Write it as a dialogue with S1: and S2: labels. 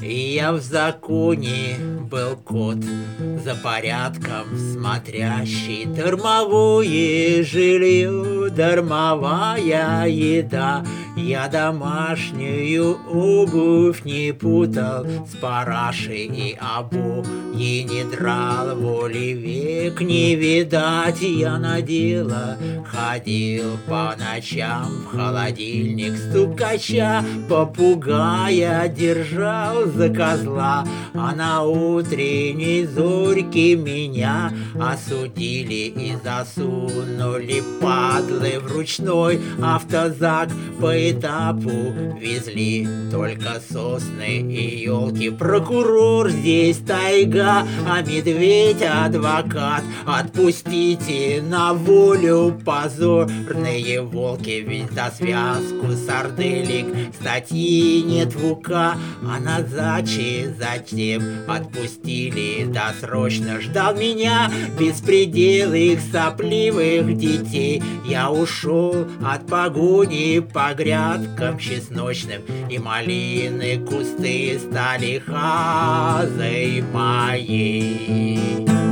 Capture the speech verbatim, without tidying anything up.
S1: Я в законе был кот, за порядком смотрящий. Дармовое жилье, дармовая еда. Я домашнюю обувь не путал с парашей и обои не драл. Воли век не видать, я надела, ходил по ночам в холодильник стукача, попугая держал за козла, а на утренней зорьке меня осудили и засунули падлы в ручной автозак. По этапу везли только сосны и елки. Прокурор здесь тайга, а медведь адвокат. Отпустите на волю позорные волки, ведь за связку сарделек статьи нет в УК. А на даче затем отпустили досрочно. Ждал меня беспредел их сопливых детей. Я ушел от погони по грядкам чесночным, и малины кусты стали хазой моей.